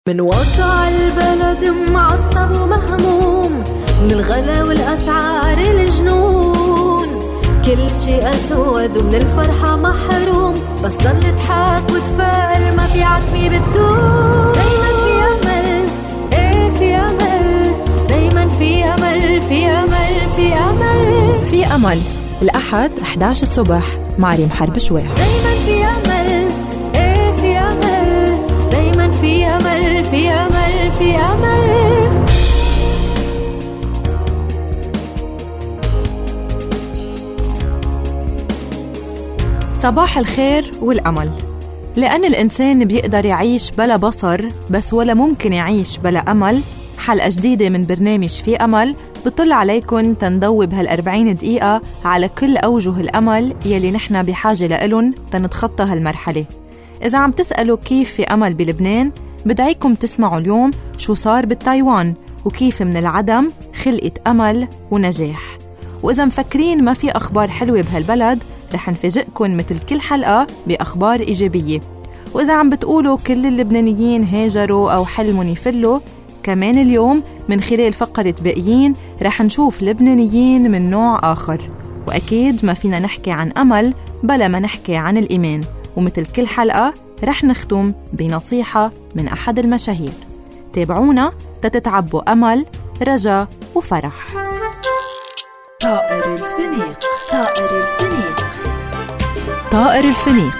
من وضع البلد معصب ومهموم، من الغلا والأسعار الجنون، كل شيء أسود ومن الفرحة محروم، بس ضل اضحك وتفائل، ما في عتمي بتدوم. دايما في أمل، ايه في أمل، دايما في أمل، في أمل، في أمل، في أمل. الأحد 11 الصبح مع ريم حرب شويح. دايما في أمل، ايه في أمل، دايما في أمل، في أمل، في أمل. صباح الخير والأمل. لأن الإنسان بيقدر يعيش بلا بصر، بس ولا ممكن يعيش بلا أمل. حلقة جديدة من برنامج في أمل بطل عليكن تنضوي بهال40 دقيقة على كل أوجه الأمل يلي نحن بحاجة لإلن تنتخطى هالمرحلة. إذا عم تسألوا كيف في أمل بلبنان، بدعيكم تسمعوا اليوم شو صار بالتايوان وكيف من العدم خلقت أمل ونجاح. وإذا مفكرين ما في أخبار حلوة بهالبلد، رح نفاجئكن مثل كل حلقة بأخبار إيجابية. وإذا عم بتقولوا كل اللبنانيين هاجروا أو حلموا يفلوا، كمان اليوم من خلال فقرة باقيين رح نشوف لبنانيين من نوع آخر. وأكيد ما فينا نحكي عن أمل بلا ما نحكي عن الإيمان. ومثل كل حلقة رح نختم بنصيحة من أحد المشاهير. تابعونا تتتعبوا أمل، رجاء وفرح. طائر الفنيق، طائر الفنيق، طائر الفنيق.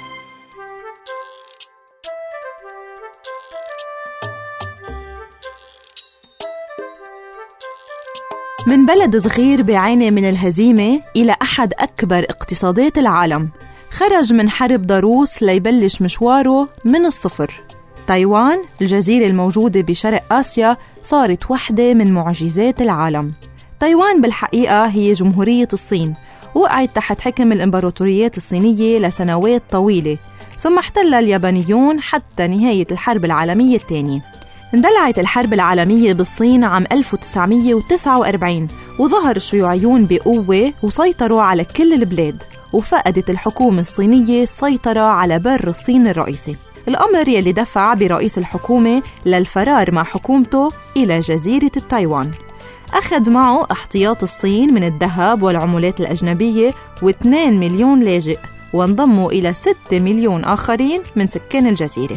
من بلد صغير بيعاني من الهزيمة إلى أحد أكبر اقتصادات العالم، خرج من حرب ضروس ليبلش مشواره من الصفر. تايوان، الجزيرة الموجودة بشرق آسيا، صارت واحدة من معجزات العالم. تايوان بالحقيقة هي جمهورية الصين، وقعت تحت حكم الإمبراطوريات الصينية لسنوات طويلة، ثم احتل اليابانيون حتى نهاية الحرب العالمية الثانية. اندلعت الحرب العالمية بالصين عام 1949، وظهر الشيوعيون بقوة وسيطروا على كل البلاد، وفقدت الحكومة الصينية السيطرة على بر الصين الرئيسي، الأمر يلي دفع برئيس الحكومة للفرار مع حكومته إلى جزيرة التايوان. أخذ معه احتياط الصين من الذهب والعملات الأجنبية و2 مليون لاجئ، وانضموا إلى 6 مليون آخرين من سكان الجزيرة.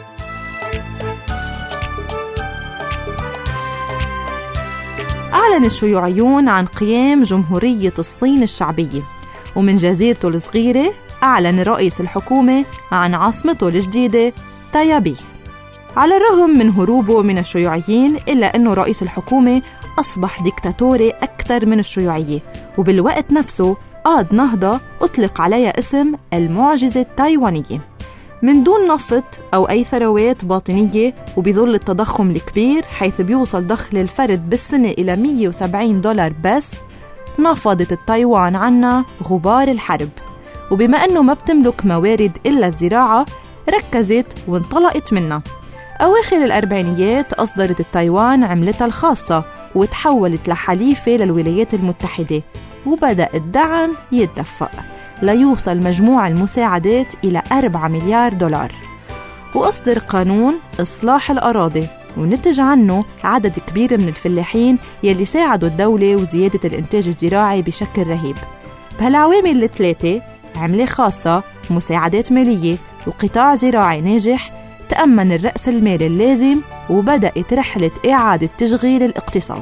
أعلن الشيوعيون عن قيام جمهورية الصين الشعبية، ومن جزيرته الصغيرة أعلن رئيس الحكومة عن عاصمته الجديدة تايابي. على الرغم من هروبه من الشيوعيين، إلا أنه رئيس الحكومة أصبح ديكتاتوري أكثر من الشيوعية، وبالوقت نفسه قاد نهضة أطلق عليها اسم المعجزة التايوانية. من دون نفط أو أي ثروات باطنية، وبظل التضخم الكبير حيث بيوصل دخل الفرد بالسنة إلى $170 بس، نفضت التايوان عنا غبار الحرب. وبما أنه ما بتملك موارد إلا الزراعة، ركزت وانطلقت منها. أواخر الأربعينيات أصدرت التايوان عملتها الخاصة، وتحولت لحليفة للولايات المتحدة، وبدأ الدعم يتدفق ليوصل مجموع المساعدات إلى $4 مليار. وأصدر قانون إصلاح الأراضي، ونتج عنه عدد كبير من الفلاحين يلي ساعدوا الدولة وزيادة الإنتاج الزراعي بشكل رهيب. بهالعوامل الثلاثة، عملة خاصة، مساعدات مالية، وقطاع زراعي ناجح، تأمن الرأس المال اللازم، وبدأت رحلة إعادة تشغيل الاقتصاد.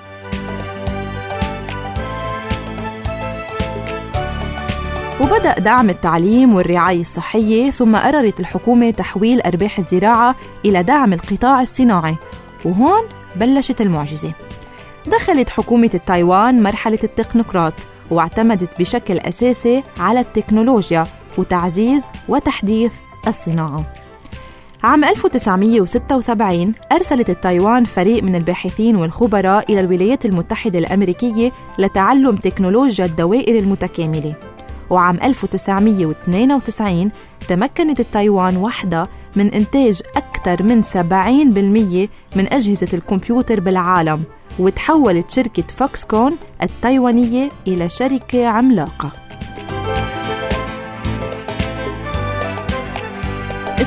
وبدأ دعم التعليم والرعاية الصحية، ثم قررت الحكومة تحويل أرباح الزراعة إلى دعم القطاع الصناعي، وهون بلشت المعجزة. دخلت حكومة التايوان مرحلة التكنوقراط، واعتمدت بشكل أساسي على التكنولوجيا وتعزيز وتحديث الصناعة. عام 1976 أرسلت التايوان فريق من الباحثين والخبراء إلى الولايات المتحدة الأمريكية لتعلم تكنولوجيا الدوائر المتكاملة. وعام 1992 تمكنت التايوان وحدة من إنتاج أكثر من 70% من أجهزة الكمبيوتر بالعالم، وتحولت شركة فوكسكون التايوانية إلى شركة عملاقة.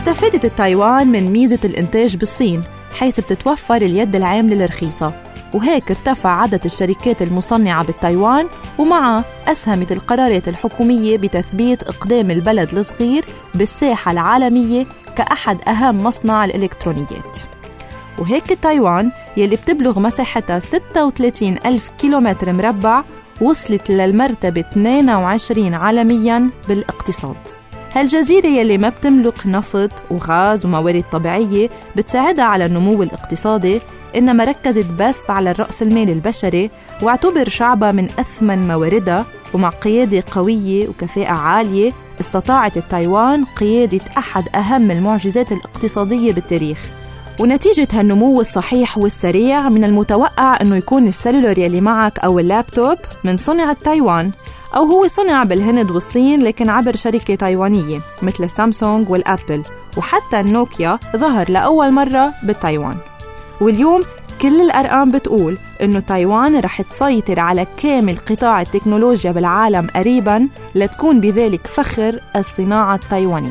واستفادت تايوان من ميزة الإنتاج بالصين، حيث بتتوفر اليد العاملة الرخيصة، وهيك ارتفع عدد الشركات المصنعة بالتايوان، ومعها أسهمت القرارات الحكومية بتثبيت إقدام البلد الصغير بالساحة العالمية كأحد أهم مصنع الإلكترونيات. وهيك تايوان يلي بتبلغ مساحتها 36 ألف كيلومتر مربع وصلت للمرتبة 22 عالمياً بالاقتصاد. هالجزيرة يلي ما بتملك نفط وغاز وموارد طبيعية بتساعدها على النمو الاقتصادي، إنما ركزت بس على الرأس المال البشري، واعتبر شعبها من أثمن مواردها، ومع قيادة قوية وكفاءة عالية استطاعت تايوان قيادة أحد أهم المعجزات الاقتصادية بالتاريخ. ونتيجة هالنمو الصحيح والسريع من المتوقع أنه يكون السلولر يلي معك أو اللابتوب من صنع تايوان، أو هو صنع بالهند والصين لكن عبر شركة تايوانية مثل سامسونج والأبل، وحتى النوكيا ظهر لأول مرة بالتايوان. واليوم كل الأرقام بتقول أنه تايوان رح تسيطر على كامل قطاع التكنولوجيا بالعالم قريباً، لتكون بذلك فخر الصناعة التايوانية.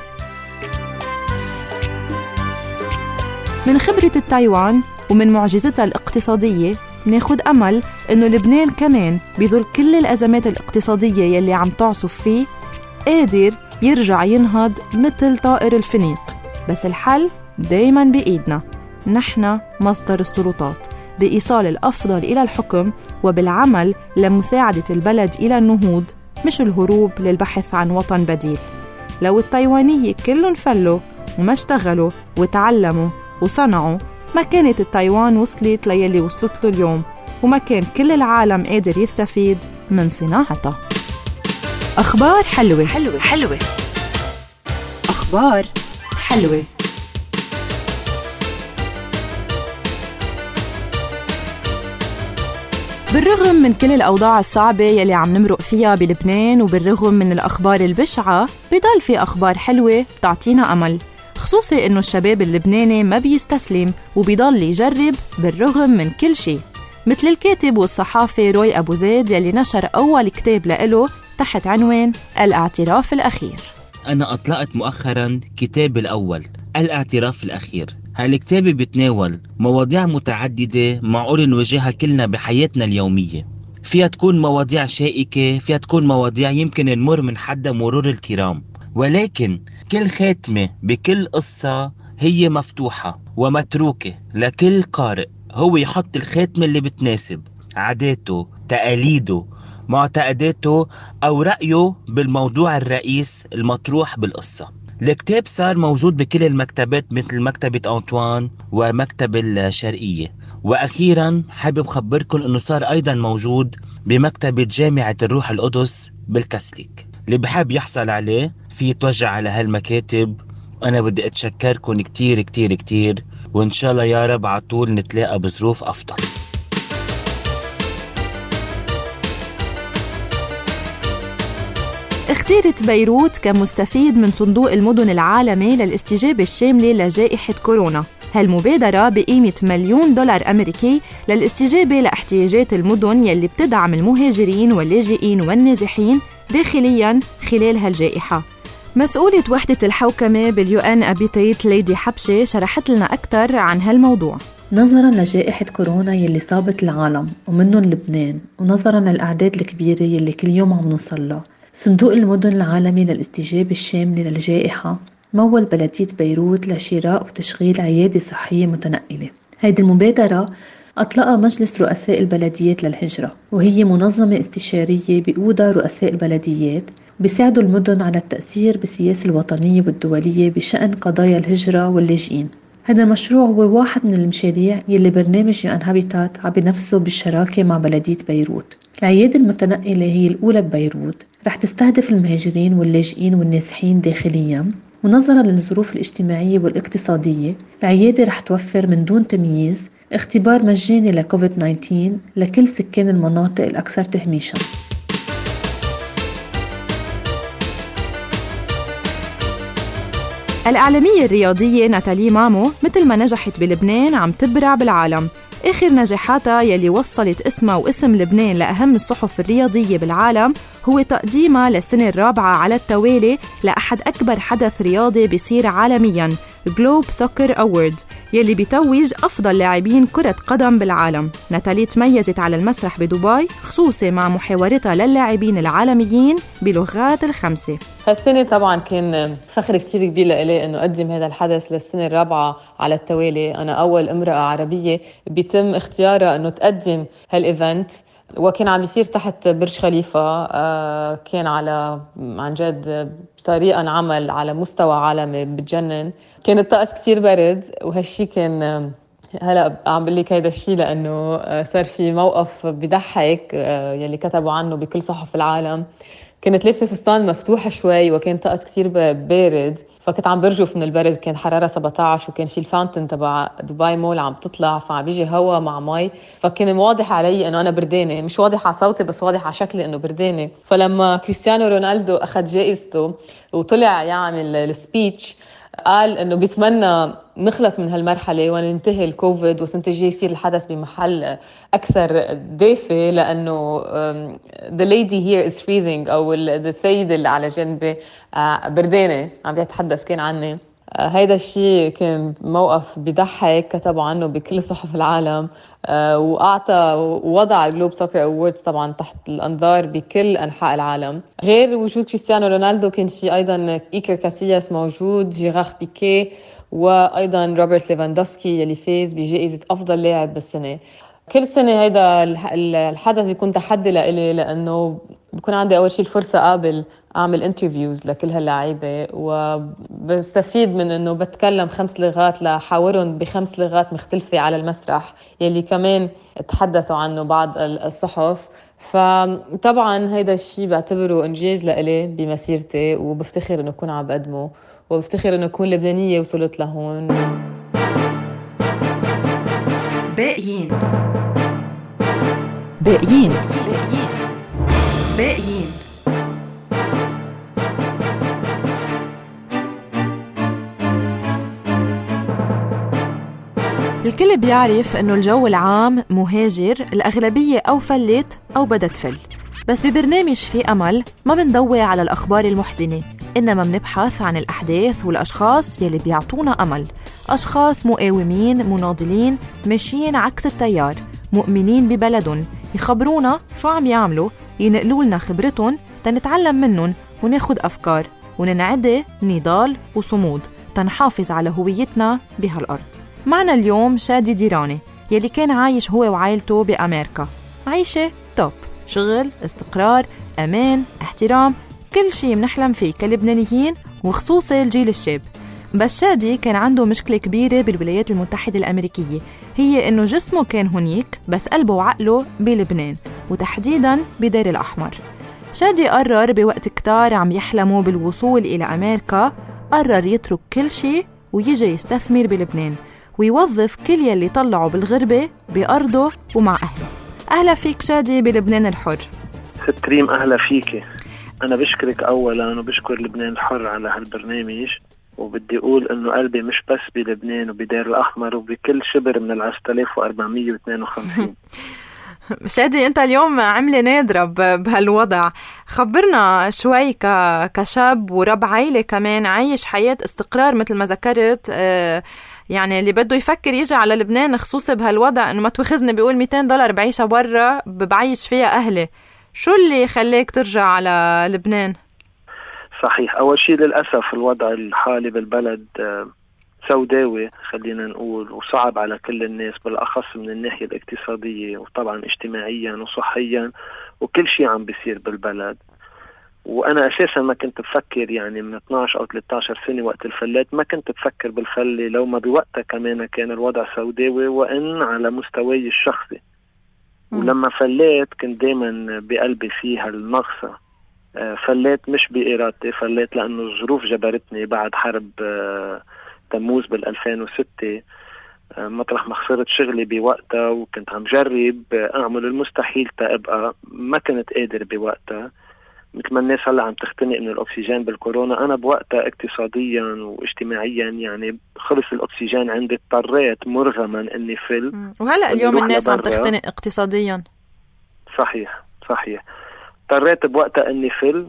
من خبرة التايوان ومن معجزتها الاقتصادية مناخد أمل إنه لبنان كمان بظل كل الأزمات الاقتصادية يلي عم تعصف فيه قادر يرجع ينهض مثل طائر الفينيق. بس الحل دايماً بإيدنا، نحن مصدر السلطات، بإيصال الأفضل إلى الحكم وبالعمل لمساعدة البلد إلى النهوض، مش الهروب للبحث عن وطن بديل. لو التايوانية كلهم فلوا وما اشتغلوا وتعلموا وصنعوا، ما كانت التايوان وصلت ليلي وصلت له اليوم، وما كان كل العالم قادر يستفيد من صناعتها. أخبار حلوة حلوة حلوة، أخبار حلوة. بالرغم من كل الأوضاع الصعبة يلي عم نمرق فيها بلبنان، وبالرغم من الأخبار البشعة، بضل في أخبار حلوة تعطينا أمل، خصوصي إنه الشباب اللبناني ما بيستسلم وبيضل يجرب بالرغم من كل شيء، مثل الكاتب والصحافي روي أبو زيد يلي نشر أول كتاب لإله تحت عنوان الاعتراف الأخير. أنا أطلقت مؤخراً كتابي الأول الاعتراف الأخير. هالكتاب بيتناول مواضيع متعددة معقول نواجهها كلنا بحياتنا اليومية، فيها تكون مواضيع شائكة، فيها تكون مواضيع يمكن نمر من حد مرور الكرام، ولكن كل خاتمة بكل قصة هي مفتوحة ومتروكة لكل قارئ هو يحط الخاتمة اللي بتناسب عاداته، تقاليده، معتقداته أو رأيه بالموضوع الرئيس المطروح بالقصة. الكتاب صار موجود بكل المكتبات مثل مكتبة أنطوان ومكتبة الشرقية، وأخيرا حابب خبركم أنه صار أيضا موجود بمكتبة جامعة الروح القدس بالكسلك. اللي بحب يحصل عليه في يتوجه على هالمكاتب. أنا بدي أتشكركم كتير كتير كتير، وإن شاء الله يا رب عطول نتلاقى بظروف أفضل. اختارت بيروت كمستفيد من صندوق المدن العالمي للاستجابة الشاملة لجائحة كورونا. هالمبادرة بقيمة $1 مليون أمريكي للاستجابة لاحتياجات المدن يلي بتدعم المهاجرين واللاجئين والنازحين داخلياً خلال هالجائحة. مسؤولة وحدة الحوكمة باليو-ان أبيتيت ليدي حبشة شرحت لنا أكثر عن هالموضوع. نظراً لجائحة كورونا يلي صابت العالم ومنهم لبنان، ونظراً للأعداد الكبيرة يلي كل يوم عم نوصلها، صندوق المدن العالمي للاستجابة الشاملة للجائحة مول بلدية بيروت لشراء وتشغيل عيادة صحية متنقلة. هيدي المبادرة أطلقها مجلس رؤساء البلديات للهجرة، وهي منظمة استشارية بيقودها رؤساء البلديات بيساعدوا المدن على التأثير بالسياسة الوطنية والدولية بشأن قضايا الهجرة واللاجئين. هذا المشروع هو واحد من المشاريع يلي برنامج يو-ان هابيتات عم بنفسه بالشراكة مع بلدية بيروت. العيادة المتنقلة هي الأولى ببيروت، رح تستهدف المهاجرين واللاجئين والنازحين داخلياً، ونظراً للظروف الاجتماعية والاقتصادية العيادة رح توفر من دون تمييز اختبار مجاني لكوفيد-19 لكل سكان المناطق الأكثر تهميشاً. الإعلامية الرياضية ناتالي مامو مثل ما نجحت بلبنان عم تبرع بالعالم. آخر نجاحاتها يلي وصلت اسمها واسم لبنان لأهم الصحف الرياضية بالعالم هو تقديمها للسنة الرابعة على التوالي لأحد أكبر حدث رياضي بيصير عالمياً، جلوب سوكر أورد، يلي بيتوج أفضل لاعبين كرة قدم بالعالم. ناتالي تميزت على المسرح بدبي خصوصي مع محاورتها للاعبين العالميين بلغات الخمسة. هالسنة طبعا كان فخر كتير كبير لإلي أنه أقدم هذا الحدث للسنة الرابعة على التوالي. أنا أول امرأة عربية بيتم اختيارها أنه تقدم هالإيفنت، وكان عم يصير تحت برج خليفة. كان على عن جد طريقة عمل على مستوى عالمي بتجنن. كان الطقس كتير برد، وهالشي كان هلأ عم بقلك هيدا الشي لأنه صار في موقف بيضحك يلي كتبوا عنه بكل صحف العالم. كانت لابسة فستان مفتوح شوي وكان طقس كتير بارد، فكنت عم برجف من البرد. كان حرارة 17 وكان في الفاونتن تبع دبي مول عم تطلع، فعم بيجي هوا مع مي، فكان واضح علي انه انا بردانة. مش واضح على صوتي بس واضح على شكلي انه بردانة. فلما كريستيانو رونالدو اخذ جائزته وطلع يعمل السبيتش قال انه بيتمنى نخلص من هالمرحلة وننتهي الكوفيد والسنة الجاية يصير الحدث بمحل أكثر دافئ، لأنه the lady here is freezing أو السيدة اللي على جنبي بردانة. عم بيتحدث كان عني. هيدا الشيء كان موقف بيضحك كتبوا عنه بكل صحف العالم. وأعطى ووضع الجلوب سوكر أووردز طبعا تحت الأنظار بكل أنحاء العالم. غير وجود كريستيانو رونالدو كان في أيضا إيكر كاسياس موجود، جيرار بيكي، وأيضا روبرت ليفاندوفسكي يلي فاز بجائزة أفضل لاعب بالسنة. كل سنة هيدا الحدث بيكون تحدي لإلي، لأنه بكون عندي أول شيء الفرصة قابل أعمل انترفيوز لكل هاللاعيبة، وبستفيد من أنه بتكلم 5 لغات لحاورهم ب5 لغات مختلفة على المسرح يلي كمان تحدثوا عنه بعض الصحف. فطبعا هيدا الشيء بعتبره إنجاز لإلي بمسيرتي، وبفتخر أنه أكون عم بقدمه، وبفتخر أنه أكون لبنانية وصلت لهون. باقيين باقيين باقيين. الكل بيعرف إنه الجو العام مهاجر، الأغلبية أو فلت أو بدها تفل. بس ببرنامج في أمل ما بنضوي على الأخبار المحزنة، إنما بنبحث عن الأحداث والأشخاص يلي بيعطونا أمل. أشخاص مقاومين مناضلين ماشيين عكس التيار، مؤمنين ببلدهم، يخبرونا شو عم يعملوا، ينقلوا لنا خبرتهم تنتعلم منهم وناخد أفكار وننعد نضال وصمود تنحافظ على هويتنا بهالأرض. معنا اليوم شادي ديراني يلي كان عايش هو وعائلته بأمريكا، عايشة توب، شغل، استقرار، أمان، احترام، كل شيء منحلم فيه كلبنانيين وخصوصي الجيل الشاب. بس شادي كان عنده مشكلة كبيرة بالولايات المتحدة الأمريكية، هي إنه جسمه كان هنيك بس قلبه وعقله بلبنان وتحديداً بدير الأحمر. شادي قرر بوقت كتار عم يحلموا بالوصول إلى أمريكا، قرر يترك كل شيء ويجي يستثمر بلبنان ويوظف كل يلي طلعوا بالغربة بأرضه ومع أهله. أهلا فيك شادي بلبنان الحر. ست ريم أهلا فيك. أنا بشكرك أولاً وبشكر لبنان الحر على هالبرنامج، وبدي أقول إنه قلبي مش بس بلبنان وبدير الأحمر وبكل شبر من 10452. شادي أنت اليوم عملة نادرة بهالوضع، خبرنا شوي كشاب ورب عائلة كمان عايش حياة استقرار مثل ما ذكرت، يعني اللي بده يفكر يجي على لبنان خصوصي بهالوضع إنه ما توخذني بيقول $200 بعيشها برا بعيش فيها أهلي. شو اللي خليك ترجع على لبنان؟ صحيح، أول شيء للأسف الوضع الحالي بالبلد سوداوي خلينا نقول، وصعب على كل الناس بالأخص من الناحية الاقتصادية وطبعا اجتماعيا وصحيا وكل شيء عم بيصير بالبلد. وأنا أساسا ما كنت بفكر يعني من 12 أو 13 سنة وقت الفلات ما كنت بفكر بالفلة، لو ما بوقتها كمان كان الوضع سوداوي وإن على مستواي الشخصي. ولما فلات كنت دايما بقلبي فيها النغصة. فلات مش بإرادتي، فلات لأنه الظروف جبرتني بعد حرب تموز بال2006، مطرح ما خسرت شغلي بوقتها وكنت عم جرب أعمل المستحيل تأبقى، ما كنت قادر بوقتها. مثل ما الناس هلا عم تختنق من الأكسجين بالكورونا، أنا بوقتها اقتصاديا واجتماعيا يعني خلص الأكسجين عندي، اضطريت مرغما إني فل. وهلأ اليوم الناس عم تختنق اقتصاديا. صحيح اضطريت بوقتها إني فل.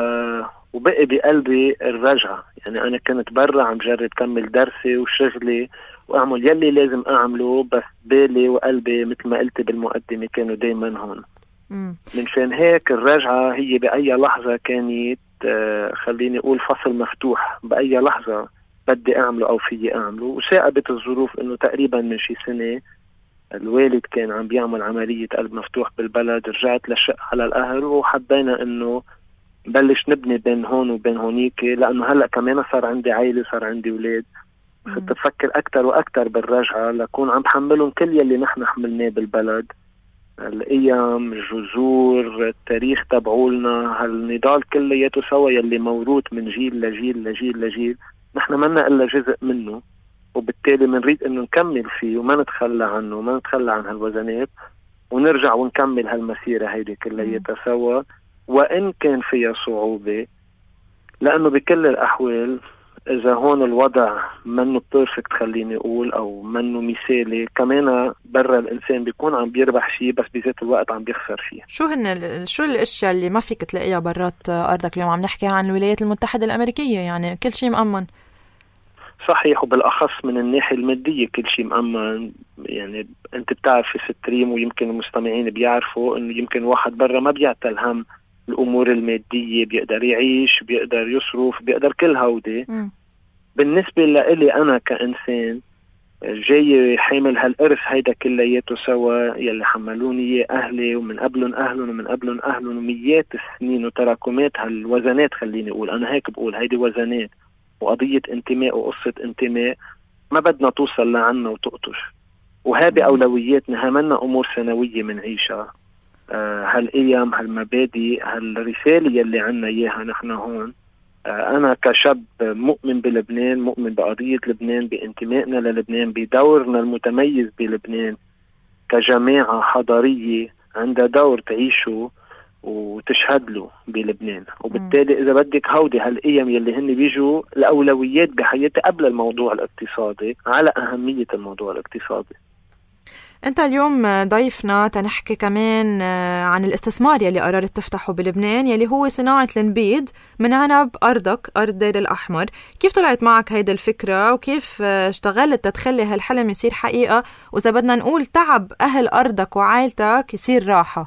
وبقي بقلبي الرجعة، يعني أنا كنت برا عم جرب كمل درسي وشغلي وأعمل يلي لازم أعمله، بس بالي وقلبي مثل ما قلت بالمقدمة كانوا دايما هون. من شان هيك الرجعة هي بأي لحظة كانت خليني أقول فصل مفتوح، بأي لحظة بدي أعمله أو فيي أعمله. وساعدت الظروف إنه تقريبا من شي سنة الوالد كان عم بيعمل عملية قلب مفتوح بالبلد، رجعت لشق على الأهل وحبينا إنه بلش نبني بين هون وبين هونيك، لأنه هلأ كمان صار عندي عائلة، صار عندي أولاد، صرت أفكر أكتر وأكتر بالرجعة لكون عم بحملهم كل يلي نحن حملناه بالبلد، القيم، الجذور، التاريخ تبعولنا، هالنضال كلياته سوا يلي موروث من جيل لجيل لجيل لجيل، نحن منا إلا جزء منه، وبالتالي منريد إنه نكمل فيه وما نتخلى عنه وما نتخلى عن هالوزنات، ونرجع ونكمل هالمسيرة هيدي كلياتها سوا، وإن كان فيها صعوبة، لأنه بكل الأحوال إذا هون الوضع منه بيرفكت خليني أقول أو منه مثالي، كمان برا الإنسان بيكون عم بيربح شيء بس بذات الوقت عم بيخسر فيه. شو الأشياء اللي ما فيك تلاقيها برات أرضك اليوم؟ عم نحكي عن الولايات المتحدة الأمريكية، يعني كل شيء مأمن. صحيح، وبالأخص من الناحية المادية كل شيء مأمن. يعني أنت بتعرف في ستريم ويمكن المستمعين بيعرفوا إنه يمكن واحد برا ما بيعتل هم الأمور المادية، بيقدر يعيش، بيقدر يصرف، بيقدر كل هودي. بالنسبة لإلي أنا كإنسان جاي حامل هالإرث هيدا كلياته سوا يلي حملوني أهلي ومن قبلهم أهلهم ومن قبلهم أهلهم وميات السنين وتراكمات هالوزنات، خليني أقول أنا هيك بقول هيدي وزنات وقضية انتماء وقصة انتماء ما بدنا توصل لعنا وتقطش، وهذه أولوياتنا، همنا أمور سنوية منعيشها. هالقيم، هالمبادئ، هالرسالة يلي عنا إياها نحن هون. أنا كشاب مؤمن بلبنان، مؤمن بقضية لبنان، بانتمائنا للبنان، بدورنا المتميز بلبنان كجماعة حضارية عندها دور تعيشه وتشهد له بلبنان. وبالتالي إذا بدك هودي هالقيم يلي هن بيجوا الأولويات بحياتي قبل الموضوع الاقتصادي على أهمية الموضوع الاقتصادي. أنت اليوم ضيفنا تنحكي كمان عن الاستثمار يلي قررت تفتحه بلبنان، يلي هو صناعة النبيد من عنب أرضك، أرض دير الأحمر. كيف طلعت معك هيدا الفكرة وكيف اشتغلت تتخلي هالحلم يصير حقيقة، وإذا بدنا نقول تعب أهل أرضك وعائلتك يصير راحة؟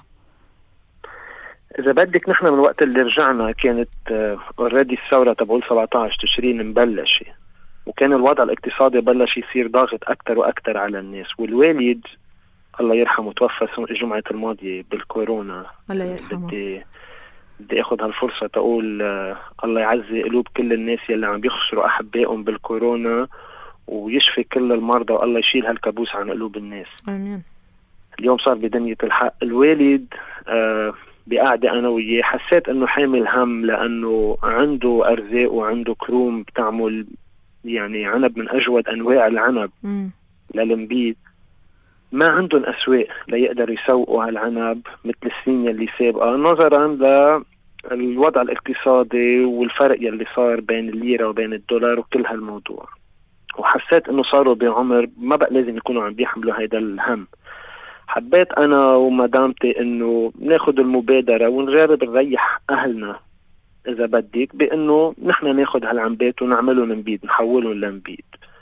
إذا بدك نحن من وقت اللي رجعنا كانت already الثورة تبعول 17 تشرين مبلشة، وكان الوضع الاقتصادي بلش يصير ضاغط أكتر وأكتر على الناس. والوالد الله يرحمه توفى الجمعة الماضية بالكورونا. الله يرحمه. بدي أخذ هالفرصة تقول الله يعزي قلوب كل الناس يلي عم بيخسروا أحبائهم بالكورونا، ويشفي كل المرضى، والله يشيل هالكابوس عن قلوب الناس. آمين. اليوم صار بدنية الحق. الوالد بقعدة أنا وياه حسيت أنه حامل هم، لأنه عنده أرزاق وعنده كروم بتعمل يعني عنب من أجود أنواع العنب للنبيد، ما عندهم أسواق ليقدر يسوقوا هالعنب مثل السنين اللي سابقة، نظرا للوضع الاقتصادي والفرق يلي صار بين الليرة وبين الدولار وكل هالموضوع. وحسيت أنه صاروا بعمر ما بقى لازم يكونوا عم بيحملوا هيدا الهم. حبيت أنا ومدامتي أنه ناخد المبادرة ونجرب نريح أهلنا إذا بدك، بأنه نحن ناخد هالعنبات ونعملهم نبيد، نحولهم لنبيد.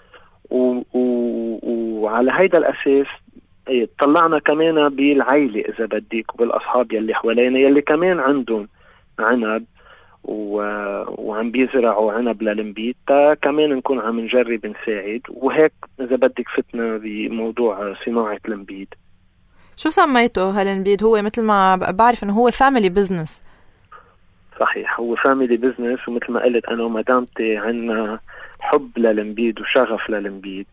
وعلى هيدا الأساس طلعنا كمان بالعائلة إذا بدك وبالأصحاب يلي حوالينا يلي كمان عندهم عنب وعم بيزرعوا عنب للنبيد، كمان نكون عم نجرب نساعد. وهيك إذا بدك فتنا بموضوع صناعة النبيد. شو سميته هالنبيد؟ هو مثل ما بعرف إنه هو فاميلي بيزنس. صحيح، هو فاميلي بيزنس، ومثل ما قلت أنا ومدامتي عنا حب للنبيد وشغف للنبيد.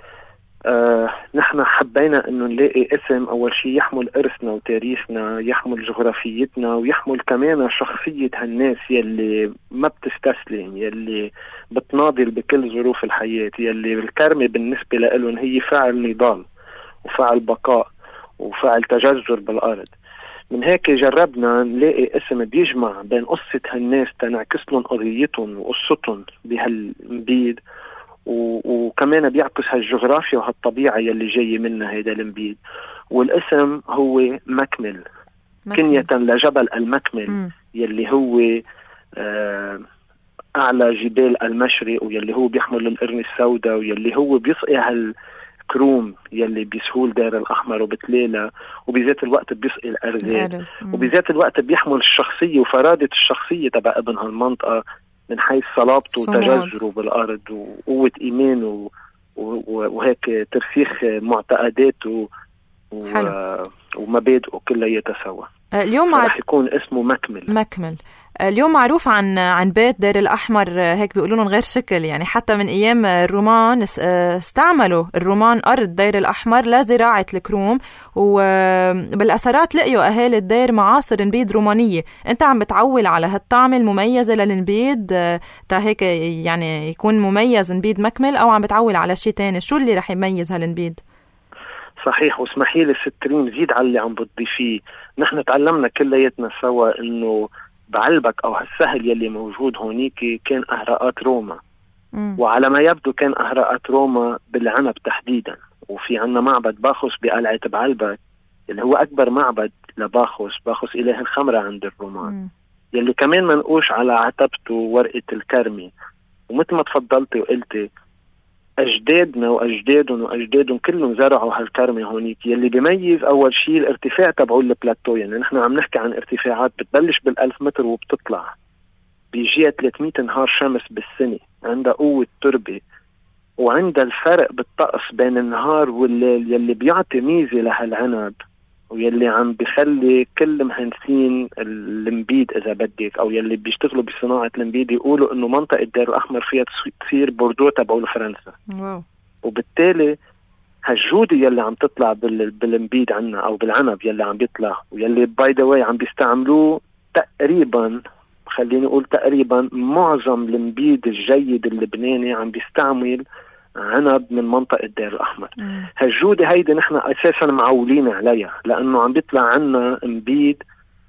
نحن حبينا أنه نلاقي اسم أول شيء يحمل إرثنا وتاريخنا، يحمل جغرافيتنا، ويحمل كمان شخصية هالناس يلي ما بتستسلم، يلي بتناضل بكل ظروف الحياة، يلي الكرمة بالنسبة لهم هي فعل نضال وفعل بقاء وفعل تجذر بالأرض. من هيك جربنا نلاقي اسم بيجمع بين قصة هالناس تنعكس لهم قضيتهم وقصتهم بهالمبيد، وكمان بيعكس هالجغرافيا وهالطبيعة يلي جاي منها هيدا المبيد. والاسم هو مكمل. كنية لجبل المكمل يلي هو أعلى جبال المشرق، ويلي هو بيحمل القرن السوداء، ويلي هو بيسقي هالكروم يلي بيسهول دير الأحمر وبتليلة، وبذات الوقت بيسقي الأرزاق، وبذات الوقت بيحمل الشخصية وفرادة الشخصية تبع ابن هالمنطقة من حيث صلابته وتجذره بالأرض وقوة إيمانه وهيك ترسيخ معتقداته ومبادئه كلها يتساوى. اليوم رح يكون اسمه مكمل. اليوم معروف عن بيت دير الأحمر، هيك بيقولون غير شكل، يعني حتى من أيام الرومان استعملوا الرومان أرض دير الأحمر لزراعة الكروم، وبالأثرات لقيوا أهالي الدير معاصر نبيد رومانية. أنت عم بتعول على هالطعمة المميزة للنبيد تا هيك يعني يكون مميز نبيد مكمل، أو عم بتعول على شيء تاني؟ شو اللي رح يميز هالنبيد؟ صحيح. واسمحي لي سترين زيد على اللي عم بتضيفيه. نحن تعلمنا كلياتنا سوا انه بعلبك او هالسهل يلي موجود هونيك كان اهراءات روما، وعلى ما يبدو كان اهراءات روما بالعنب تحديدا. وفي عنا معبد باخوس بقلعة بعلبك اللي هو اكبر معبد لباخوس، باخوس اله الخمرة عند الرومان، يلي كمان منقوش على عتبته ورقة الكرمي. ومثل ما تفضلتي وقلتي أجدادنا وأجدادهم كلهم زرعوا هالكرمة هونيك. يلي بيميز أول شيء الارتفاع تبعوا البلاتو. يعني نحن عم نحكي عن ارتفاعات بتبلش بال1000 متر وبتطلع، بيجيها 300 نهار شمس بالسنة، عندها قوة تربة، وعندها الفرق بالطقس بين النهار والليل يلي بيعطي ميزة لهالعنب، ويلي عم بيخلي كل مهندسين المبيد إذا بدك أو يلي بيشتغلوا بصناعة المبيد يقولوا إنه منطقة دير الأحمر فيها تصير بوردو تبعوا لفرنسا. وبالتالي هالجودة يلي عم تطلع بالمبيد عنا أو بالعنب يلي عم بيطلع، ويلي باي ذا واي عم بيستعملوه تقريبا، خليني أقول تقريبا معظم المبيد الجيد اللبناني عم بيستعمل عنب من منطقة دير الأحمر. هالجودة هيدي نحن أساسا معولين عليها، لأنه عم بيطلع عنا مبيد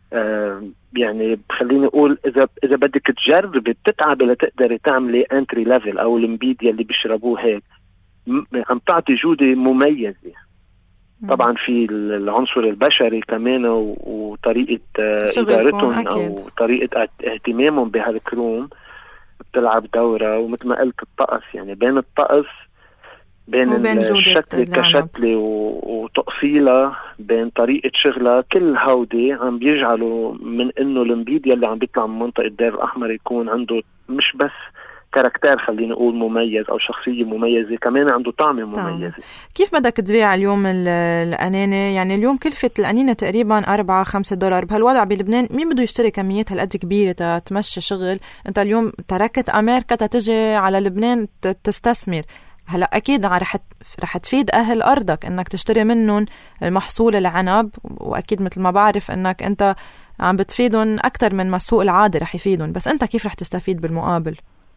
يعني خليني أقول إذا بدك تجرب بتتعب لتقدري تعملي انتري ليفل أو المبيد يلي بيشربوه هيك، عم تعطي جودة مميزة. طبعا في العنصر البشري كمان وطريقة إدارتهم أو طريقة اهتمامهم بهالكروم بتلعب دورة. ومثل ما قلت الطقس، يعني بين الطقس بين الشكل كشكل وتقصيلة بين طريقة شغلة، كل هودي عم بيجعلوا من انه المبيد يلي عم بيطلع من منطقة دير الأحمر يكون عنده مش بس كاركتير خلينا نقول مميز أو شخصية مميزة، كمان عنده طعمة مميزة. كيف بدك تبيع اليوم الأنانة؟ يعني اليوم كلفة الأنينة تقريبا $4-5. بهالوضع بلبنان مين بده يشتري كميات هالقد كبيرة تمشي شغل؟ أنت اليوم تركت أمريكا تتجي على لبنان تستثمر. هلا أكيد رح تفيد أهل أرضك إنك تشتري منهم المحصول العنب، وأكيد مثل ما بعرف إنك أنت عم بتفيدهم أكتر من ما السوق العادي رح يفيدهم، بس أنت كيف رح تستفيد بالمقابل؟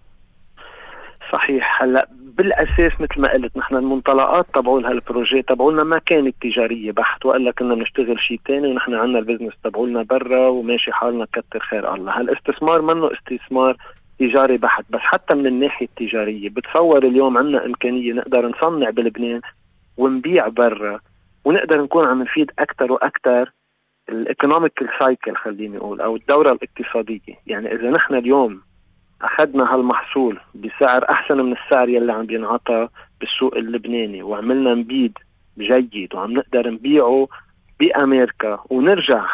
صحيح. هلا بالاساس مثل ما قلت نحن المنطلقات تبعول هالبروجي تبعولنا ما كانت تجاريه بحت، وقال لك كنا بنشتغل شيء تاني ونحن عنا البزنس تبعولنا برا وماشي حالنا كتر خير الله. هالاستثمار منه استثمار تجاري بحت، بس حتى من الناحيه التجاريه بتصور اليوم عنا امكانيه نقدر نصنع بلبنان ونبيع برا، ونقدر نكون عم نفيد اكثر واكثر الايكونوميكال سايكل خليني اقول او الدوره الاقتصاديه. يعني اذا نحن اليوم أخذنا هالمحصول بسعر أحسن من السعر يلي عم بينعطى بالسوق اللبناني، وعملنا مبيد جيد وعم نقدر نبيعه بأمريكا، ونرجع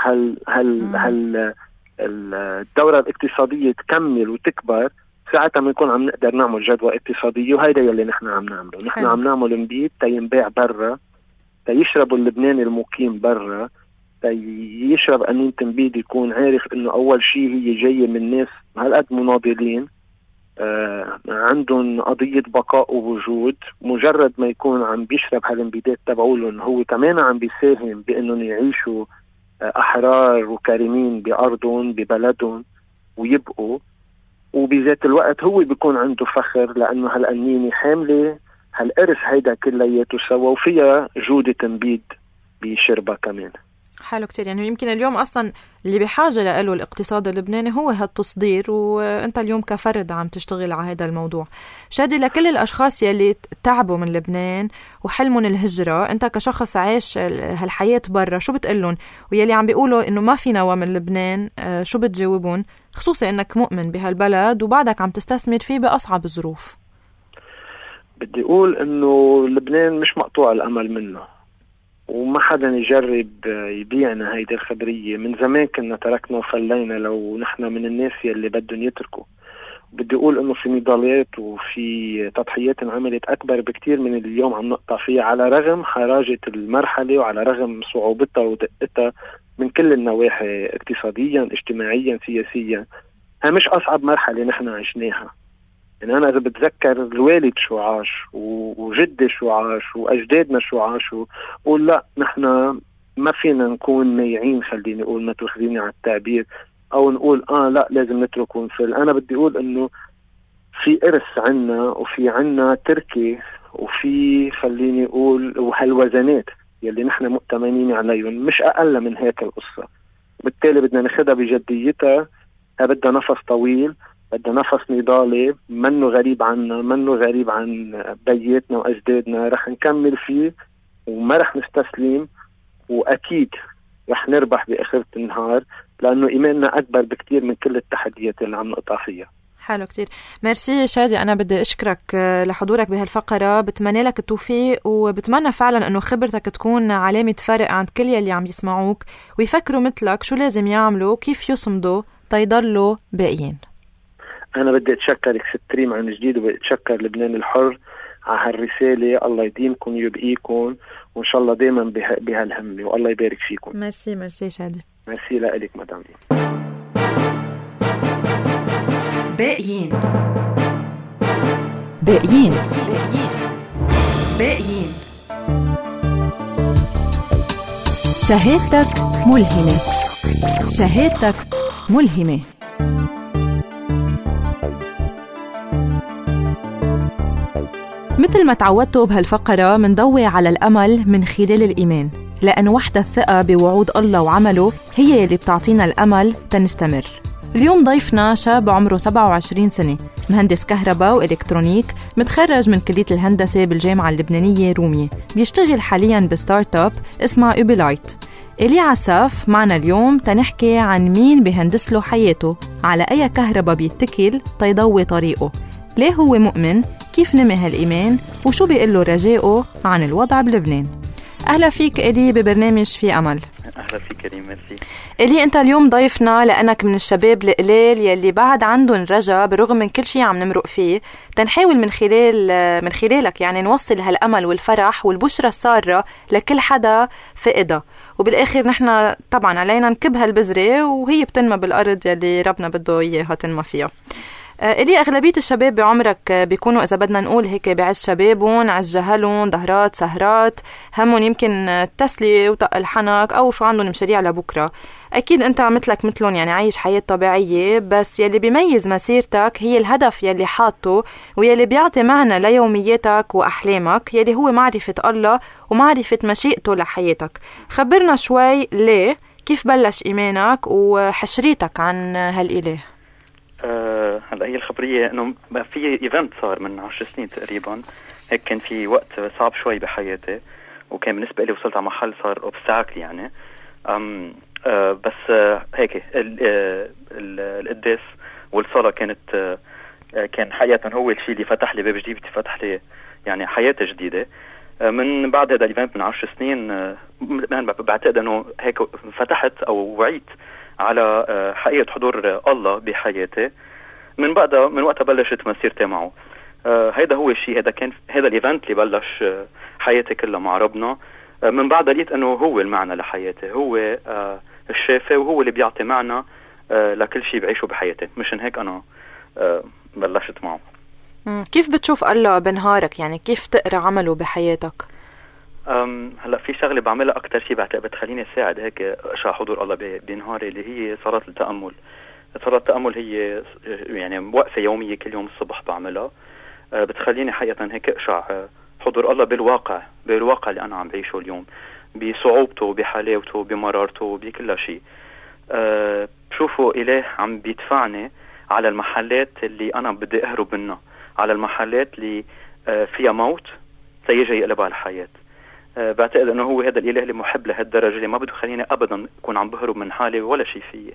الدورة الاقتصادية تكمل وتكبر، ساعتها بنكون عم نقدر نعمل جدوى اقتصادية. وهيدا يلي نحن عم نعمله. نحن عم نعمل مبيد تينباع برا، تيشربوا اللبناني المقيم برا، يشرب أنين تنبيد يكون عارف انه اول شيء هي جاية من ناس هالقد مناضلين عندهم قضية بقاء ووجود. مجرد ما يكون عم بيشرب هالنبيدات تبعولهم هو كمان عم بيساهم بانهم يعيشوا احرار وكريمين بارضهم ببلدهم ويبقوا، وبذات الوقت هو بيكون عنده فخر لانه هالقنينة حاملة هالقرص هيدا كلياته سوا وفيها جودة تنبيد بيشربها كمان. حلو كتير. يعني يمكن اليوم أصلا اللي بحاجة له الاقتصاد اللبناني هو هالتصدير، وأنت اليوم كفرد عم تشتغل على هذا الموضوع. شادي، لكل الأشخاص يلي تعبوا من لبنان وحلموا الهجرة، أنت كشخص عايش هالحياة برا، شو بتقلن؟ ويلي عم بيقولوا إنه ما في نوى من لبنان، شو بتجاوبون، خصوصا إنك مؤمن بهالبلد وبعدك عم تستثمر فيه بأصعب الظروف؟ بدي أقول إنه لبنان مش مقطوع الأمل منه، وما حدا يجرب يبيعنا هيدي الخبرية. من زمان كنا تركنا وفلينا لو نحن من الناس يلي بدهم يتركوا. بدي أقول إنه في نضالات وفي تضحيات انعملت أكبر بكتير من اليوم عم نقطع فيها، على رغم حراجة المرحلة وعلى رغم صعوبتها ودقتها من كل النواحي، اقتصاديا اجتماعيا سياسيا. ها مش أصعب مرحلة نحن عشناها. يعني أنا إذا بتذكر الوالد شو عاش وجدي شو عاش وأجدادنا شو عاشوا، قول لا نحن ما فينا نكون ميعين، خليني أقول، ما تأخذيني على التعبير، أو نقول لا لازم نترك ونفل. أنا بدي أقول إنه في إرث عنا وفي عنا تركي وفي خليني أقول وهالوزنات يلي نحن مؤتمنين عليهم مش أقل من هيك القصة. بالتالي بدنا ناخدها بجديتها. بدها نفس طويل، بدها نفس نضالي، منه غريب عنا، منه غريب عن بياتنا وأجدادنا. رح نكمل فيه وما رح نستسلم، وأكيد رح نربح بآخرة النهار، لأنه إيماننا أكبر بكتير من كل التحديات اللي عم نقطع فيها. حلو كتير. ميرسي شادي، أنا بدي أشكرك لحضورك بهالفقرة. بتمنى لك التوفيق، وبتمنى فعلا أنه خبرتك تكون علامة فرق عند كل يلي عم يسمعوك ويفكروا مثلك شو لازم يعملوا، كيف يصمدوا تيضلوا باقيين. أنا بدي أتشكرك ست ريم عن جديد، وبدي أتشكر لبنان الحر على هالرسالة. الله يديمكم ويبقيكم، وإن شاء الله دايما بهالهمة، والله يبارك فيكم. ميرسي شادي. ميرسي لك مدام. باقيين شهادتك ملهمة. مثل ما تعودتوا بهالفقرة منضوي على الأمل من خلال الإيمان، لأن وحدة الثقة بوعود الله وعمله هي اللي بتعطينا الأمل تنستمر. اليوم ضيفنا شاب عمره 27 سنة، مهندس كهرباء وإلكترونيك، متخرج من كلية الهندسة بالجامعة اللبنانية رومية، بيشتغل حالياً بستارت اب اسمها أوبيلايت. إلي عساف معنا اليوم تنحكي عن مين بيهندس له حياته، على أي كهرباء بيتكل تيضوي طريقه، ليه هو مؤمن، كيف نمي هالإيمان، وشو بيقول له رجائه عن الوضع بلبنان. أهلا فيك إلي ببرنامج في أمل. أهلا فيك كريم. ميرسي. إلي، أنت اليوم ضيفنا لأنك من الشباب القليل يلي بعد عندهم رجاء برغم من كل شيء عم نمرق فيه، تنحاول من خلالك يعني نوصل هالأمل والفرح والبشرة السارة لكل حدا فقدها. وبالآخر نحن طبعا علينا نكب هالبذرة وهي بتنمى بالأرض يلي ربنا بده إياها تنمى فيها. إلي، أغلبية الشباب بعمرك بيكونوا إذا بدنا نقول هيك بعز شبابهم، عز جهلهم، ظهرات سهرات، همهم يمكن التسلية وطق الحنك أو شو عندهم مشاريع لبكرة. أكيد أنت مثلهم يعني عايش حياة طبيعية، بس يلي بيميز مسيرتك هي الهدف يلي حاطه ويلي بيعطي معنى ليومياتك وأحلامك، يلي هو معرفة الله ومعرفة مشيئته لحياتك. خبرنا شوي ليه، كيف بلش إيمانك وحشريتك عن هالإله؟ هلا هي الخبرية انه في ايفنت صار من 10 سنين تقريبا، هيك كان في وقت صعب شوي بحياتي، وكان بالنسبة لي وصلت على محل صار اوبستاكل يعني. بس هيك القداس والصلاة كان حقيقة هو الشيء اللي فتح لي باب جديد، فتح لي يعني حياة جديدة. من بعد هذا الايفنت من 10 سنين بعتقد انه هيك فتحت او وعيت على حقيقة حضور الله بحياتي. من وقتها بلشت مسيرتي معه. هيدا هو الشيء، هذا الايفنت اللي بلش حياتي كلها مع ربنا. من بعد لقيت انه هو المعنى لحياتي، هو الشافي، وهو اللي بيعطي معنى لكل شيء بعيشه بحياتي. مشان هيك انا بلشت معه. كيف بتشوف الله بنهارك؟ يعني كيف تقرأ عمله بحياتك؟ هلا في شغله بعملها اكثر شيء بعتقد بتخليني اساعد هيك اشع حضور الله بنهاري، اللي هي صلاة التأمل. صلاة التأمل هي يعني وقفة يومية كل يوم الصبح بعملها، بتخليني حقيقة هيك اشع حضور الله بالواقع اللي انا عم بعيشه اليوم. بصعوبته بحلاوته بمرارته بكل شيء. بشوفه إله عم بيدفعني على المحلات اللي أنا بدي أهرب منها، على المحلات اللي فيها موت سيجي يقلبها الحياة. بعتقد أنه هو هذا الإله اللي محب لهالدرجة اللي ما بده خليني أبدا أكون عم بهرب من حالي ولا شيء فيه.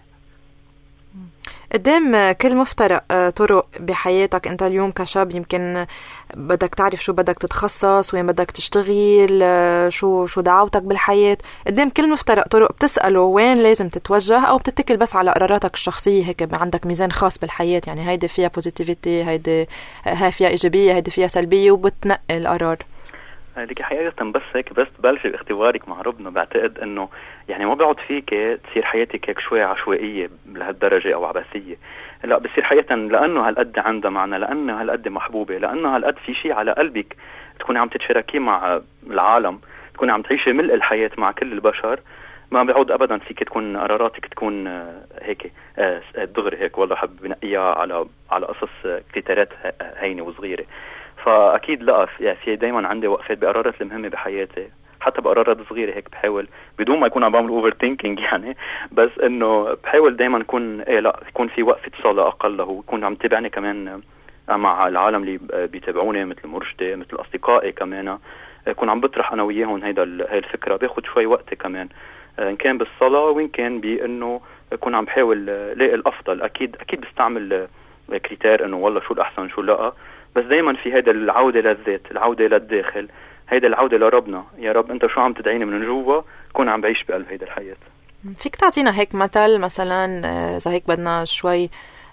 قدام كل مفترق طرق بحياتك أنت اليوم كشاب، يمكن بدك تعرف شو بدك تتخصص، وين بدك تشتغل، شو دعوتك بالحياة. قدام كل مفترق طرق بتسأله وين لازم تتوجه، أو بتتكل بس على قراراتك الشخصية هيك عندك ميزان خاص بالحياة، يعني هيدي فيها بوزيتيفيتي، هيدي فيها إيجابية، هيدي فيها سلبية، وبتنقل القرار؟ لك حقيقة بس هيك بس تبلش باختبارك مع ربنا. بعتقد انه يعني ما بيقعد فيك تصير حياتك هيك شوي عشوائية لهالدرجة او عبثية، لا بصير حقيقة لانه هالقد عندها معنى، لانه هالقد محبوبة، لانه هالقد في شيء على قلبك تكوني عم تتشاركيه مع العالم، تكوني عم تعيشي ملء الحياة مع كل البشر. ما بيعود ابدا فيك تكون قراراتك تكون هيك دغري هيك والله حب بنقيها على قصص كتيرات هينة وصغيرة. فأكيد لا، في دايما عندي وقفات بقرارات المهمة بحياتي، حتى بقرارات صغيرة هيك بحاول بدون ما يكون عم بعمل اوفر ثينكينج يعني، بس انه بحاول دايما يكون لا يكون في وقفة صلاة اقل له، يكون عم تابعني كمان مع العالم اللي بيتابعوني مثل مرشدي مثل اصدقائي كمان، يكون عم بطرح انا وياهم هاي الفكرة، باخد شوي وقتي كمان ان كان بالصلاة وين كان بانه يكون عم بحاول لاقي الافضل. اكيد بستعمل كريتير انه والله شو الاحسن شو لا، بس دايما في هذا العودة للذات، العودة للداخل، هيدا العودة لربنا. يا رب انت شو عم تدعيني من جوا كون عم بعيش بقلب هيدا الحياة. فيك تعطينا هيك مثلا اذا هيك بدنا شوي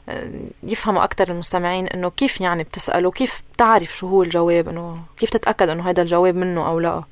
يفهموا اكثر المستمعين انه كيف يعني بتسأله، كيف بتعرف شو هو الجواب، انه كيف تتأكد انه هيدا الجواب منه او لا؟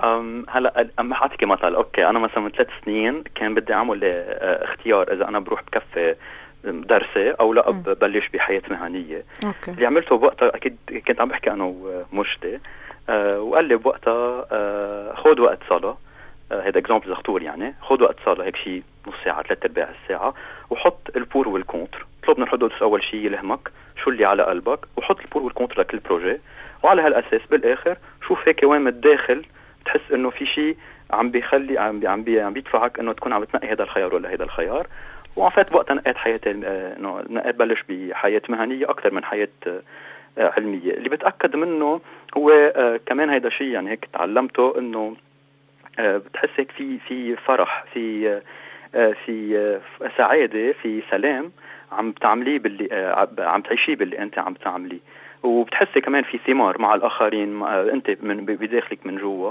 هلا حاعطيكي مثل. اوكي انا مثلا من 3 سنين كان بدي اعمل اختيار اذا انا بروح بكفي درسي او لا ببلش بحياة مهنية. أوكي. اللي عملته بوقتها اكيد كنت عم بحكي انا ومرشدي، وقال لي بوقتها خذ وقت صلاة، هذا اكزامبل زغطور يعني، خذ وقت صلاة هيك شيء نص ساعة 3/4 الساعة، وحط البور والكونتر، اطلب من الحدث اول شيء يلهمك شو اللي على قلبك، وحط البور والكونتر لكل بروجي، وعلى هالاساس بالاخر شوف هيك وين من الداخل تحس انه في شيء عم بيخلي عم بيدفعك انه تكون عم تنقي هذا الخيار ولا هذا الخيار. وعفت وقتها نقيت حياتي، انه نقيت بلش بحياة مهنية اكثر من حياة علمية. اللي بتأكد منه هو كمان هيدا شيء يعني هيك تعلمته، انه بتحس هيك في فرح، في سعادة، في سلام عم تعمليه باللي عم تعيشيه باللي انت عم تعمليه، وبتحسي كمان في ثمار مع الاخرين انت من بداخلك من جوا.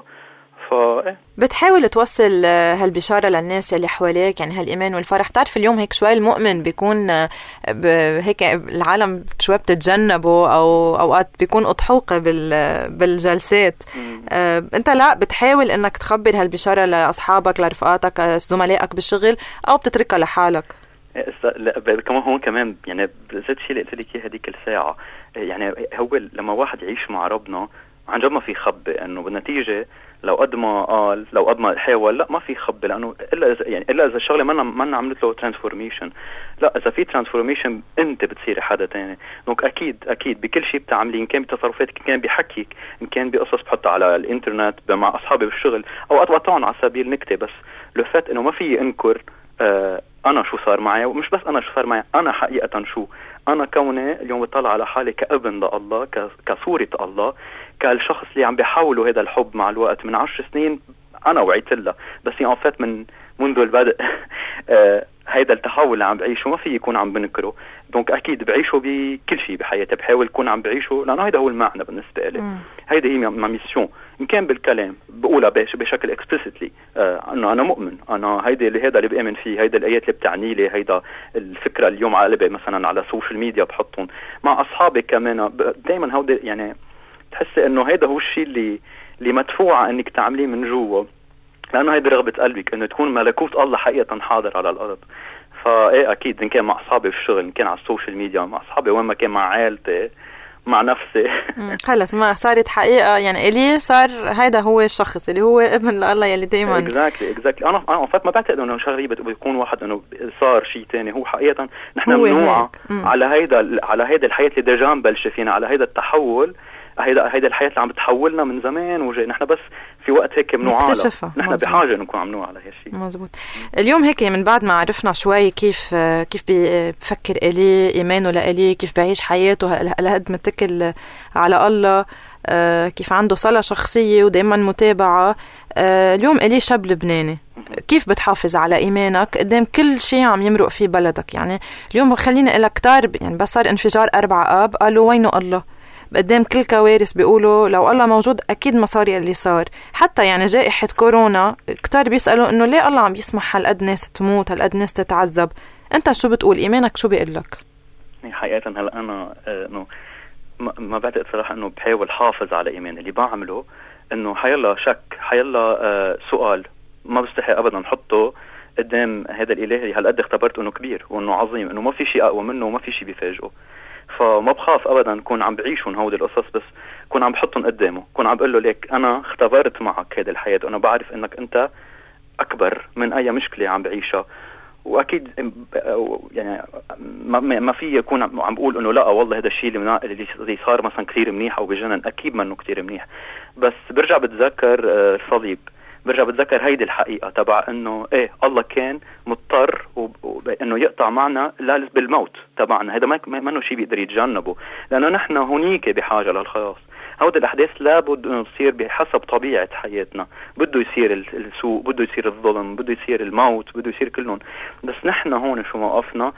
بتحاول توصل هالبشارة للناس اللي حواليك، يعني هالإيمان والفرح. بتعرف اليوم هيك شوي المؤمن بيكون هيك العالم شوي بتتجنبه، أو أوقات بيكون أضحوقة بالجلسات. أنت لا بتحاول إنك تخبر هالبشارة لأصحابك لرفقاتك زملائك بالشغل، أو بتتركها لحالك؟ لا كمان هون كمان يعني زاد شيء اللي قلت لك هذيك الساعة، يعني هو لما واحد يعيش مع ربنا عن جد ما في خبي، انه بالنتيجه لو قد ما قال لو قد ما حاول لا ما في خبي، لانه الا اذا الشغله ما عملت له ترانسفورميشن. لا اذا في ترانسفورميشن انت بتصير حدا تاني. دونك اكيد بكل شيء بتعمليه، ان كان بتصرفاتك، ان كان بحكيك، ان كان بقصص بحطها على الانترنت مع اصحابي بالشغل، او اطلعهم على سبيل نكته، بس لو فات انه ما في انكر انا شو صار معي، ومش بس انا شو صار معي، انا حقيقه شو انا كوني اليوم بطلع على حالي كابن لله، كصورة الله، كالشخص اللي عم بيحاولوا هذا الحب مع الوقت. من 10 سنين انا وعيت له، بس يعني فات منذ البدء هيدا التحول اللي عم بعيشه ما في يكون عم بنكره. دونك اكيد بعيشه بكل شيء بحياتي، بحاول يكون عم بعيشه، لانه هيدا هو المعنى بالنسبه لي. هيدا هي ما ميسيون، ان كان بالكلام بقولها بشكل اكسبلسيتلي، انه انا مؤمن، انا هيدا اللي بامن فيه، هيدا الايات اللي بتعني لي، هيدا الفكره اليوم على قلبي مثلا على السوشيال ميديا بحطهم مع اصحابي كمان دائما. هودي يعني تحس انه هيدا هو الشيء اللي مدفوعه انك تعمليه من جوا، لانه هيدي رغبه قلبك انه تكون ملكوت الله حقيقه حاضر على الارض. فايه اكيد ان كان مع اصحابي في الشغل، ان كان على السوشيال ميديا، مع اصحابي وين ما كان، مع عائلتي، مع نفسي. خلص ما صارت حقيقه، يعني الي صار هيدا هو الشخص اللي هو ابن الله يلي دائما اكزاكتلي. انا فات ما بعتقد انه شغله بيكون واحد انه صار شيء تاني، هو حقيقه نحن منوعه على هيدا الحياه اللي دجان بلش فينا، على هيدا التحول هيدا الحياة اللي عم بتحولنا من زمان وجاي، نحن بس في وقت هيك منوعة، نحن بحاجة نكون عم نوع على هالشيء. مزبوط. اليوم هيك من بعد ما عرفنا شوي كيف بفكر إلي، إيمانه لإلي، كيف بعيش حياته لهد متكل على الله، كيف عنده صلاة شخصية ودائما متابعة. اليوم إلي شاب لبناني، كيف بتحافظ على إيمانك قدام كل شيء عم يمرق في بلدك؟ يعني اليوم خلينا إلك كتار، يعني بس صار انفجار 4 آب قالوا وينه الله؟ قدام كل كوارث بيقولوا لو الله موجود أكيد ما صار اللي صار. حتى يعني جائحة كورونا كتار بيسألوا إنه ليه الله عم يسمح هالقد ناس تموت، هالقد ناس تتعذب؟ أنت شو بتقول؟ إيمانك شو بيقلك؟ حقيقة هلأ أنا إنه ما بعتقد صراحة إنه بحاول حافظ على إيماني. اللي بعمله إنه حيلا شك، حيلا سؤال ما بستحي أبدا نحطه قدام هذا الإله اللي هالقد اختبرت إنه كبير وإنه عظيم، إنه ما في شيء أقوى منه وما في شيء بيفاجئه. فما بخاف أبدا كون عم بعيشهم هودي القصص، بس كون عم بحطهم قدامه، كون عم بقول له ليك أنا اختبرت معك هذه الحياة وأنا بعرف إنك أنت أكبر من أي مشكلة عم بعيشها. واكيد يعني ما في يكون عم بقول انه لا والله هذا الشيء اللي صار مثلا كثير منيح او بجنن، اكيد منه كثير منيح، بس برجع بتذكر الصليب، برجع بتذكر هيدي الحقيقه تبع انه ايه الله كان مضطر انه يقطع معنا بالموت تبعنا. هذا ما شيء بيقدر يتجنبه، لانه نحن هنيك بحاجه للخلاص. هودي الأحداث لا بد تصير بحسب طبيعة حياتنا، بده يصير السوء، بده يصير الظلم، بده يصير الموت، بده يصير كلهم، بس نحن هون شو موقفنا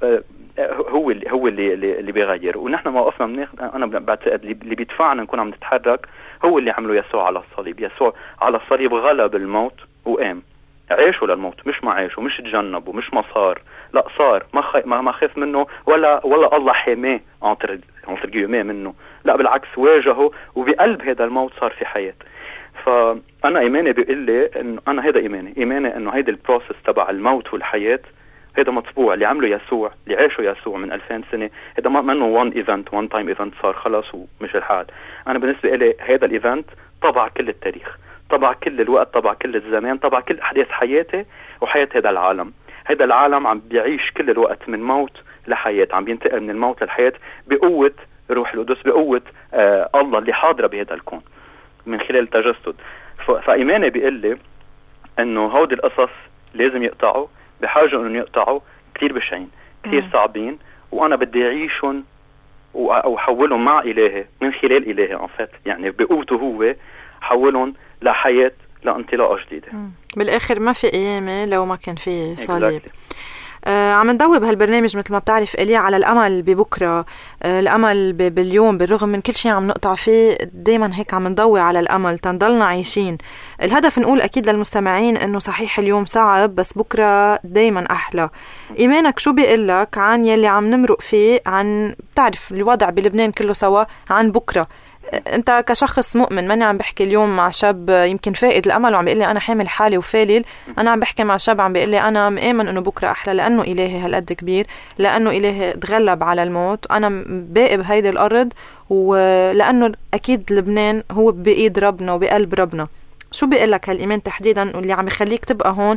هو اللي بيغير. ونحن موقفنا أنا بعتقد اللي بيدفعنا نكون عم نتحرك هو اللي عمله يسوع على الصليب. يسوع على الصليب غلب الموت وقام، عيشوا للموت، مش ما عيشوا، مش تجنبوا، مش ما صار، لا صار، ما خاف منه ولا الله حماه entre guillemets منه، لا بالعكس واجهه، وبقلب هذا الموت صار في حياة. فأنا إيماني بيقول لي إنه أنا هذا إيماني إنه هيدا البروسس تبع الموت والحياة هذا مطبوع، اللي عمله يسوع، اللي عاشه يسوع من 2000 سنة، هذا ما إنه one time event صار خلاص ومش الحال. أنا بالنسبة لي هذا الإيفنت طبع كل التاريخ، طبع كل الوقت، طبع كل الزمان، طبع كل أحداث حياتي وحياة هذا العالم. هذا العالم عم بيعيش كل الوقت من موت لحياة، عم بينتقل من الموت للحياة بقوة روح القدس، بقوة الله اللي حاضرة بهذا الكون من خلال التجسد. فإيماني بيقول لي إنه هودي القصص لازم يقطعوا، بحاجة إنه يقطعوا، كتير بشعين، كتير صعبين، وأنا بدي أعيشهم وحولهم مع إلهي من خلال إلهي أنفات، يعني بقوته هو حولهم لحياة، لانطلاقة جديدة. بالآخر ما في قيامة لو ما كان في صليب. عم ندوب بهالبرنامج مثل ما بتعرف إلي على الأمل ببكرة، الأمل باليوم، بالرغم من كل شيء عم نقطع فيه دايما هيك عم نضوي على الأمل تنضلنا عايشين. الهدف نقول أكيد للمستمعين أنه صحيح اليوم صعب بس بكرة دايما أحلى. إيمانك شو بيقلك عن يلي عم نمرق فيه، عن بتعرف الوضع بلبنان كله سوا، عن بكرة؟ انت كشخص مؤمن، ماني عم بحكي اليوم مع شاب يمكن فائد الامل وعم بيقول لي انا حامل حالي وفالل، انا عم بحكي مع شاب عم بيقول لي انا مآمن انه بكره احلى، لانه الهي هالقد كبير، لانه الهي تغلب على الموت، انا باقي بهيدي الارض، ولانه اكيد لبنان هو بايد ربنا وبقلب ربنا. شو بيقول لك هالايمان تحديدا واللي عم يخليك تبقى هون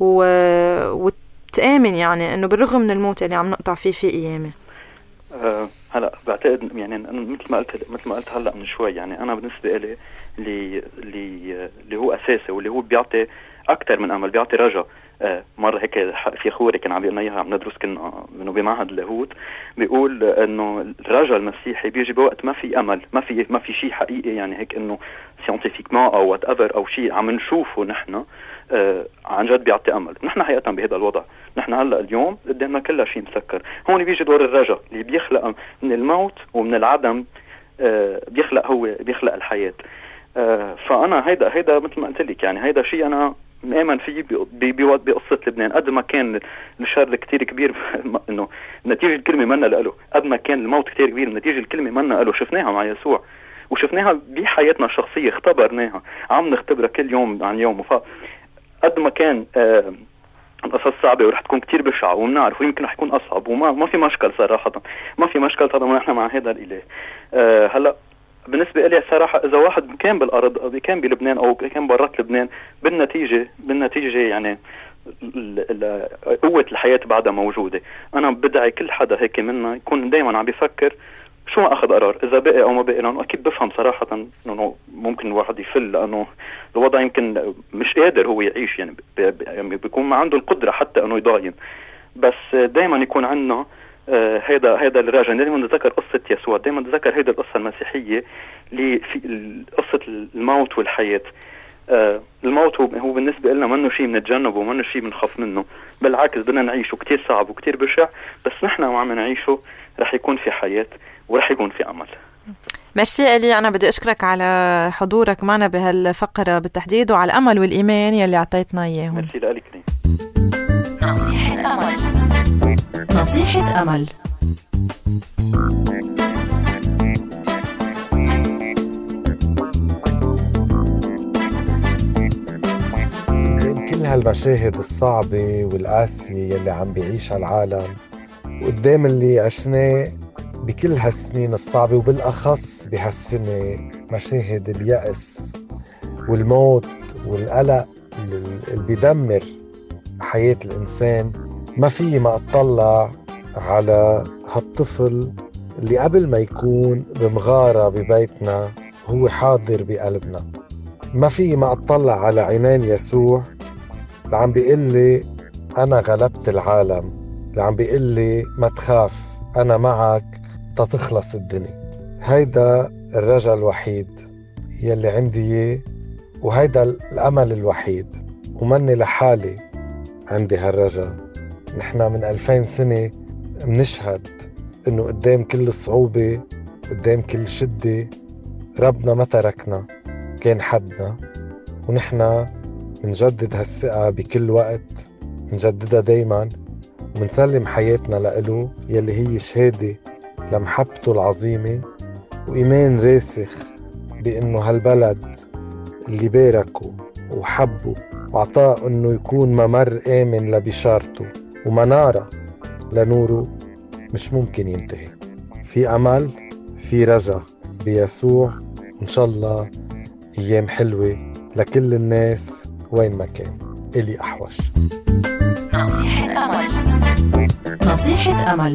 وتآمن يعني انه بالرغم من الموت اللي عم نقطع فيه في قيامه؟ هلا بعتقد يعني مثل ما قلت هلا من شوي، يعني انا بالنسبه لي اللي هو اساسي واللي هو بيعطي اكثر من امل، بيعطي رجا. مره هيك في اخوي كان عم بيقول لنا عم ندرس كنا انه بمعهد اللاهوت، بيقول انه الرجا المسيحي بيجي بوقت ما في امل، ما في شيء حقيقي، يعني هيك انه ساينتيفيكمون او وات ايفر او شيء عم نشوفه نحن عن جد بيعطي امل. نحن حقيقه بهذا الوضع، نحن هلا اليوم قدامنا كل شيء مسكر. هون بيجي دور الرجا اللي بيخلق من الموت ومن العدم، بيخلق الحياه. فانا هيدا مثل ما قلت لك، يعني هيدا شيء انا مآمن فيه بقصه لبنان. قد ما كان الشر كتير كبير انه نتيجه الكلمه منا له، قد ما كان الموت كتير كبير نتيجه الكلمه منا له. شفناها مع يسوع وشفناها بحياتنا الشخصيه، اختبرناها، عم نختبرها كل يوم عن يوم. قد ما كان القصص صعبة ورح تكون كتير بشعة ومنعرف ويمكن رح يكون أصعب، وما في مشكل صراحة، ما في مشكل طالما نحن مع هذا الإله. هلأ بالنسبة إلي صراحة إذا واحد كان بالأرض، كان بلبنان أو كان برات لبنان، بالنتيجة يعني قوة الحياة بعدها موجودة. أنا بدعي كل حدا هيك منا يكون دايما عم بيفكر شو ما أخذ قرار إذا بقي أو ما بقي، لأنه أكيد بفهم صراحة إنه ممكن الواحد يفل، لأنه الوضع يمكن مش قادر هو يعيش، يعني بيكون ما عنده القدرة حتى إنه يضاين. بس دائما يكون عندنا هيدا الرجاء. دائما نتذكر قصة يسوع، دائما نتذكر هيدا القصة المسيحية اللي في قصة الموت والحياة. الموت هو بالنسبة لنا منه شيء بنتجنبه ومنه شيء بنخاف منه، بالعكس بدنا نعيشه، كتير صعب وكتير بشع، بس نحن وعم نعيشه رح يكون في حياة ورح يكون في أمل. ميرسي إلي، أنا بدي أشكرك على حضورك معنا بهالفقرة بالتحديد وعلى الأمل والإيمان يلي أعطيتنا إياهم. ميرسي لك. نصيحة أمل. نصيحة أمل. كل هالمشاهد الصعبة والقاسية يلي عم بيعيشها العالم وقدام اللي عشناه بكل هالسنين الصعبة، وبالأخص بهالسنة مشاهد اليأس والموت والقلق اللي بيدمر حياة الإنسان، ما في ما أطلع على هالطفل اللي قبل ما يكون بمغارة ببيتنا هو حاضر بقلبنا. ما في ما أطلع على عينين يسوع اللي عم بيقول لي أنا غلبت العالم، اللي عم بيقول لي ما تخاف أنا معك تتخلص الدنيا. هيدا الرجل الوحيد يلي عندي، وهيدا الأمل الوحيد، ومني لحالي عندي هالرجل. نحن من 2000 سنة منشهد إنه قدام كل صعوبة، قدام كل شدة، ربنا ما تركنا، كان حدنا، ونحن منجدد هالثقة بكل وقت، منجددها دايما، ومنسلم حياتنا لإله يلي هي شهادة لمحبته العظيمة وإيمان راسخ بأنه هالبلد اللي باركه وحبه وعطاه أنه يكون ممر آمن لبشارته ومنارة لنوره مش ممكن ينتهي. في أمل، في رجاء بيسوع، إن شاء الله أيام حلوة لكل الناس وين ما كان. إلي أحوش. نصيحة أمل. نصيحة أمل.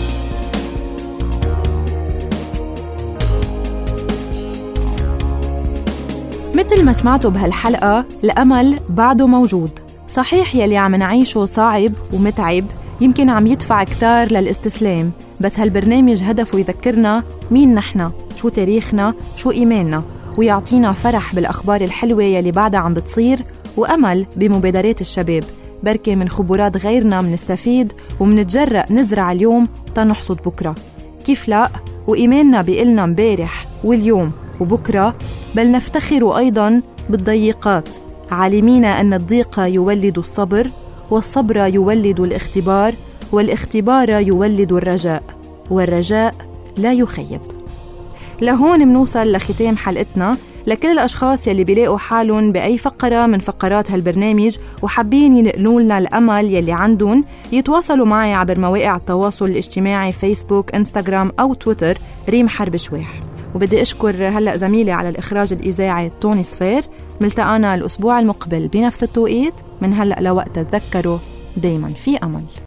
مثل ما سمعتوا بهالحلقة، الأمل بعده موجود. صحيح يلي عم نعيشه صعب ومتعب، يمكن عم يدفع كتار للاستسلام، بس هالبرنامج هدفه يذكرنا مين نحن، شو تاريخنا، شو إيماننا، ويعطينا فرح بالأخبار الحلوة يلي بعدها عم بتصير، وأمل بمبادرات الشباب. بركة من خبرات غيرنا منستفيد ومنتجرأ نزرع اليوم تنحصد بكرة. كيف لا؟ وإيماننا بيقلنا مبارح واليوم وبكرة، بل نفتخر أيضاً بالضيقات، عالمين أن الضيق يولد الصبر، والصبر يولد الاختبار، والاختبار يولد الرجاء، والرجاء لا يخيب. لهون منوصل لختام حلقتنا. لكل الأشخاص يلي بيلاقوا حالهم بأي فقرة من فقرات هالبرنامج وحابين ينقلوا لنا الأمل يلي عندهم، يتواصلوا معي عبر مواقع التواصل الاجتماعي فيسبوك، انستغرام أو تويتر، ريم حرب شواح. وبدي أشكر هلأ زميلي على الإخراج الإذاعي توني صفير. ملتقانا الأسبوع المقبل بنفس التوقيت. من هلأ لوقت تذكروا دايما في أمل.